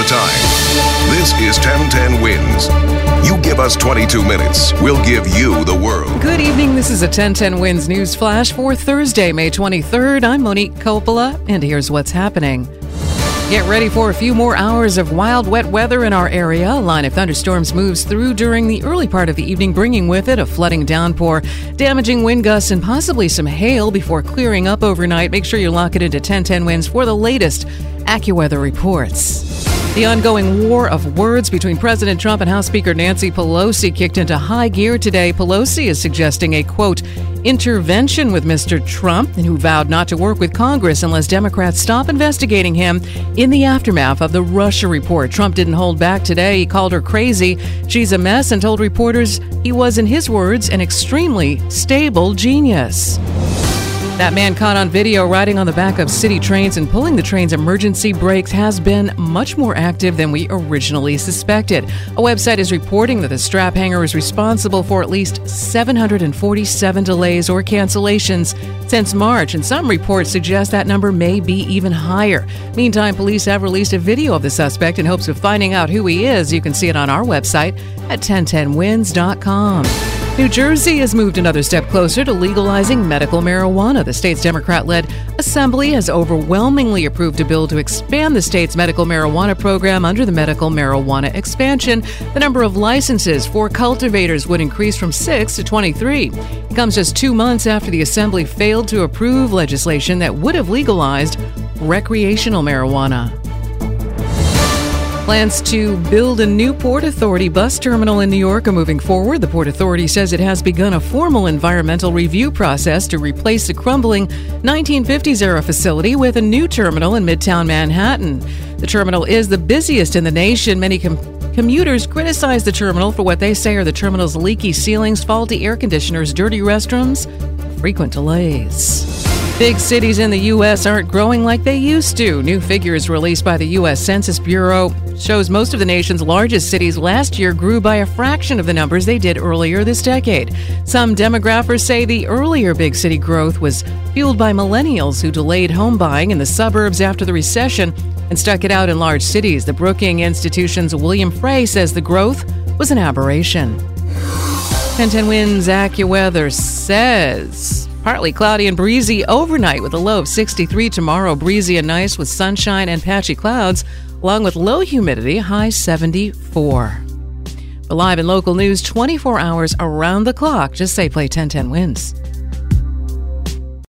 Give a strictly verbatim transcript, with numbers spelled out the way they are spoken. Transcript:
the time. This is ten ten Wins. You give us twenty-two minutes, we'll give you the world. Good evening. This is a ten ten Wins news flash for Thursday, May twenty-third. I'm Monique Coppola, and here's what's happening. Get ready for a few more hours of wild, wet weather in our area. A line of thunderstorms moves through during the early part of the evening, bringing with it a flooding downpour, damaging wind gusts, and possibly some hail before clearing up overnight. Make sure you lock it into ten ten Winds for the latest AccuWeather reports. The ongoing war of words between President Trump and House Speaker Nancy Pelosi kicked into high gear today. Pelosi is suggesting a, quote, intervention with Mister Trump, and who vowed not to work with Congress unless Democrats stop investigating him in the aftermath of the Russia report. Trump didn't hold back today. He called her crazy. She's a mess, and told reporters he was, in his words, an extremely stable genius. That man caught on video riding on the back of city trains and pulling the train's emergency brakes has been much more active than we originally suspected. A website is reporting that the strap hanger is responsible for at least seven hundred forty-seven delays or cancellations since March, and some reports suggest that number may be even higher. Meantime, police have released a video of the suspect in hopes of finding out who he is. You can see it on our website at ten ten wins dot com. New Jersey has moved another step closer to legalizing medical marijuana. The state's Democrat-led Assembly has overwhelmingly approved a bill to expand the state's medical marijuana program. Under the medical marijuana expansion, the number of licenses for cultivators would increase from six to twenty-three. It comes just two months after the Assembly failed to approve legislation that would have legalized recreational marijuana. Plans to build a new Port Authority bus terminal in New York are moving forward. The Port Authority says it has begun a formal environmental review process to replace the crumbling nineteen fifties-era facility with a new terminal in Midtown Manhattan. The terminal is the busiest in the nation. Many com- commuters criticize the terminal for what they say are the terminal's leaky ceilings, faulty air conditioners, dirty restrooms, frequent delays. Big cities in the U S aren't growing like they used to. New figures released by the U S Census Bureau shows most of the nation's largest cities last year grew by a fraction of the numbers they did earlier this decade. Some demographers say the earlier big city growth was fueled by millennials who delayed home buying in the suburbs after the recession and stuck it out in large cities. The Brookings Institution's William Frey says the growth was an aberration. ten ten Winds AccuWeather says partly cloudy and breezy overnight with a low of sixty-three. Tomorrow, breezy and nice with sunshine and patchy clouds, along with low humidity, high seventy-four. For live and local news twenty-four hours around the clock, just say play ten ten Winds.